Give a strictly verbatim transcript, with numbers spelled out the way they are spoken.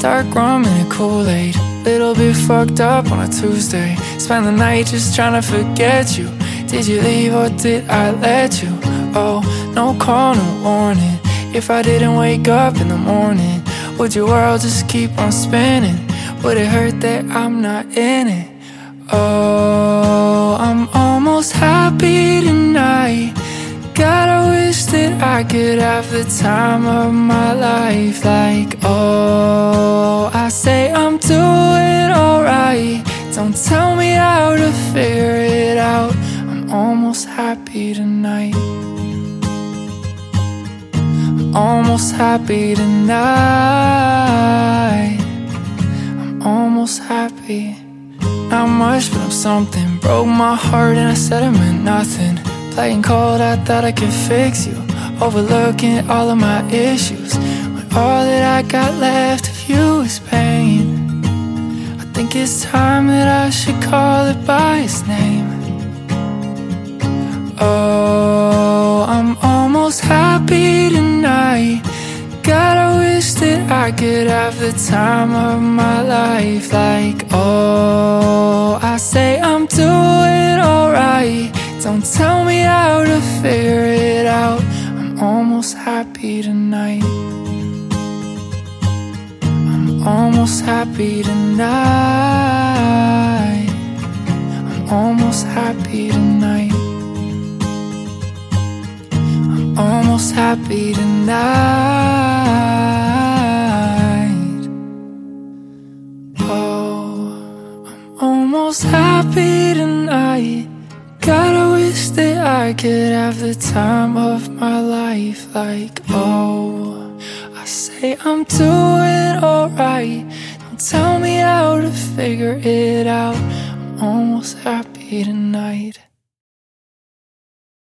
Dark rum and a Kool-Aid, little bit fucked up on a Tuesday. Spend the night just trying to forget you. Did you leave or did I let you? Oh, no call, no warning. If I didn't wake up in the morning, would your world just keep on spinning? Would it hurt that I'm not in it? Oh, I'm almost happy tonight. God, I wish that I could have the time of my life. Like, oh, I say I'm doing alright. Don't tell me how to figure it out. I'm almost happy tonight. I'm almost happy tonight. I'm almost happy. Not much, but I'm something. Broke my heart and I said it meant nothing. Playing cold, I thought I could fix you. Overlooking all of my issues, when all that I got left of you is pain. I think it's time that I should call it by its name. Oh, I'm almost happy tonight. God, I wish that I could have the time of my life. Like, oh, I say I'm doing alright. Don't tell me how to figure it out. I'm almost happy tonight. I'm almost happy tonight. I'm almost happy tonight. I'm almost happy tonight. Oh, I'm almost happy tonight. God, I wish that I could have the time of my life. Like, oh, I say I'm doing alright. Don't tell me how to figure it out. I'm almost happy tonight.